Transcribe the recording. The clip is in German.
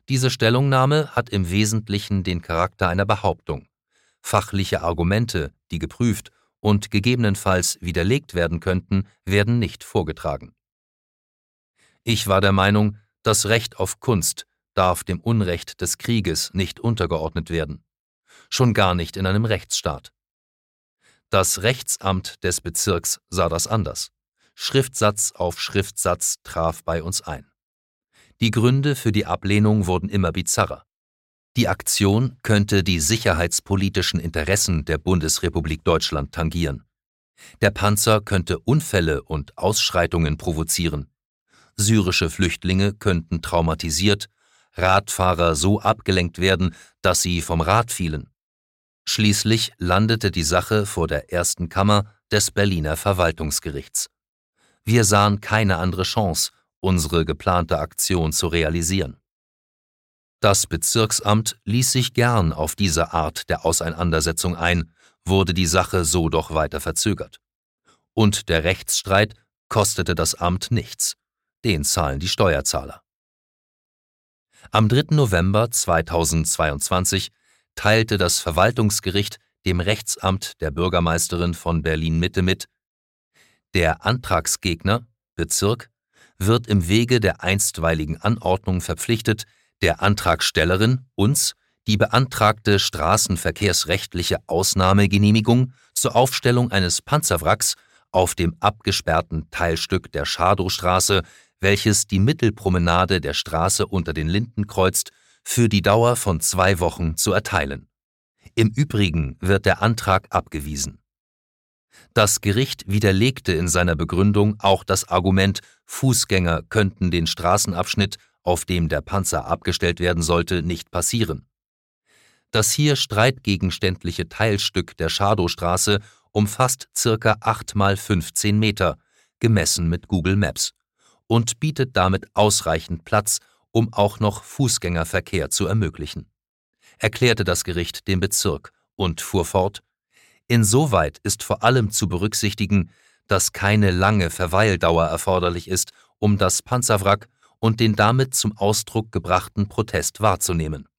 Diese Stellungnahme hat im Wesentlichen den Charakter einer Behauptung. Fachliche Argumente, die geprüft und gegebenenfalls widerlegt werden könnten, werden nicht vorgetragen. Ich war der Meinung, das Recht auf Kunst darf dem Unrecht des Krieges nicht untergeordnet werden. Schon gar nicht in einem Rechtsstaat. Das Rechtsamt des Bezirks sah das anders. Schriftsatz auf Schriftsatz traf bei uns ein. Die Gründe für die Ablehnung wurden immer bizarrer. Die Aktion könnte die sicherheitspolitischen Interessen der Bundesrepublik Deutschland tangieren. Der Panzer könnte Unfälle und Ausschreitungen provozieren. Syrische Flüchtlinge könnten traumatisiert, Radfahrer so abgelenkt werden, dass sie vom Rad fielen. Schließlich landete die Sache vor der ersten Kammer des Berliner Verwaltungsgerichts. Wir sahen keine andere Chance, unsere geplante Aktion zu realisieren. Das Bezirksamt ließ sich gern auf diese Art der Auseinandersetzung ein, wurde die Sache so doch weiter verzögert. Und der Rechtsstreit kostete das Amt nichts. Den zahlen die Steuerzahler. Am 3. November 2022 teilte das Verwaltungsgericht dem Rechtsamt der Bürgermeisterin von Berlin-Mitte mit: Der Antragsgegner, Bezirk, wird im Wege der einstweiligen Anordnung verpflichtet, der Antragstellerin, uns, die beantragte straßenverkehrsrechtliche Ausnahmegenehmigung zur Aufstellung eines Panzerwracks auf dem abgesperrten Teilstück der Schadowstraße, welches die Mittelpromenade der Straße unter den Linden kreuzt, für die Dauer von 2 Wochen zu erteilen. Im Übrigen wird der Antrag abgewiesen. Das Gericht widerlegte in seiner Begründung auch das Argument, Fußgänger könnten den Straßenabschnitt, auf dem der Panzer abgestellt werden sollte, nicht passieren. Das hier streitgegenständliche Teilstück der Schadowstraße umfasst ca. 8 mal 15 Meter, gemessen mit Google Maps, und bietet damit ausreichend Platz, um auch noch Fußgängerverkehr zu ermöglichen, erklärte das Gericht dem Bezirk und fuhr fort: Insoweit ist vor allem zu berücksichtigen, dass keine lange Verweildauer erforderlich ist, um das Panzerwrack und den damit zum Ausdruck gebrachten Protest wahrzunehmen.